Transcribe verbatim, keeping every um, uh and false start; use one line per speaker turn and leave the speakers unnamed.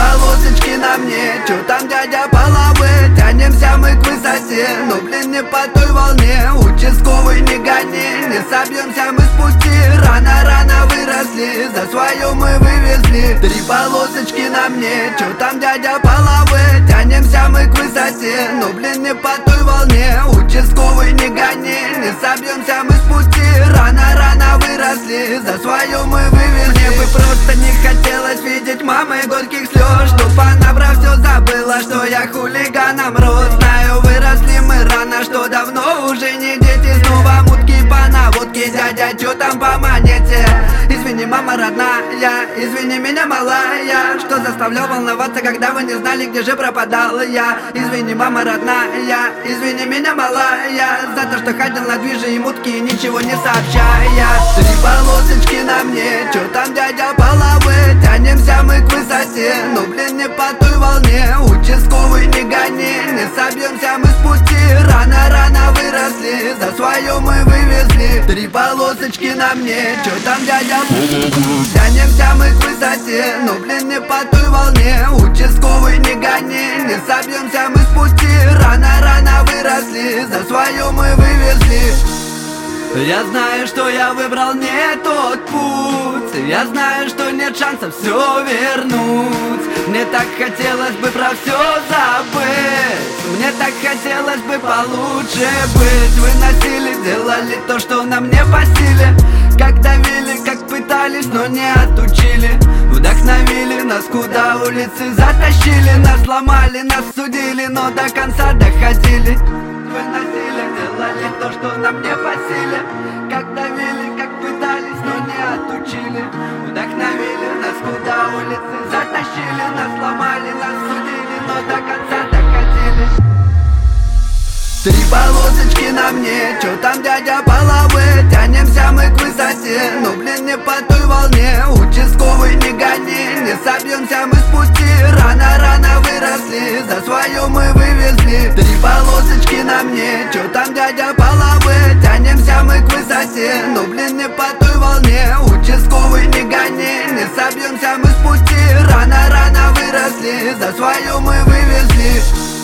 полосочки на мне, чё там, дядя, половы? Тянемся мы к высоте, но, блин, не по той волне. Участковый не гони, не собьемся мы с пути. Рано-рано выросли, за свое мы вывезли. Три полосочки на мне, чё там, дядя, половы? Тянемся мы к высоте, но, блин, не по той волне. Участковый не гони, не собьемся мы с пути. Рано-рано выросли, за свое мы вывезли. Мне бы просто не хотелось видеть мамы горьких слез, чтоб она про все забыла, что я хулиганом рос. Знаю, выросли мы рано, что давно уже не дети. Снова мутки по наводке, дядя, чё там по монете? Извини, мама родная, извини меня, малая, что заставлял волноваться, когда вы не знали, где же пропадал я. Извини, мама родная, извини меня, малая, за то, что ходил на движи и мутки, ничего не сообщая. Три полосочки на мне, чё там, дядя, половы? Тянемся мы к высоте, но, блин, не по той волне. Участковый не гони, не собьемся мы с пути. Рано-рано выросли, за свое мы вывезли. Три полосочки на мне, чё там, дядя? Тянемся мы к высоте, но, блин, не по той волне. Участковый не гони, не собьемся мы с пути. Рано-рано выросли, за свое мы вывезли. Я знаю, что я выбрал не тот путь. Я знаю, что нет шансов все вернуть. Мне так хотелось бы про все забыть. Мне так хотелось бы получше быть. Выносили, делали то, что нам не по силе. Как давили, как пытались, но не отучили. Вдохновили нас, куда улицы затащили. Нас сломали, нас судили, но до конца доходили. Выносили, делали то, что нам не по силе. Как давили, как пытались, но не отучили. Вдохновили нас, куда улицы затащили. Нас сломали, нас судили, но до конца доходили. Три полосочки на мне, чё там, дядя, половы? Тянемся мы к высоте, но, блин, не по той волне. Участковый не гони, не собьемся мы с пути. Рано-рано выросли, за свое мы вывезли. Три полосочки на мне, чё там, дядя, половы? Тянемся мы к высоте, но, блин, не по той волне. Участковый не гони, не собьемся мы с пути. Рано-рано выросли, за свое мы вывезли.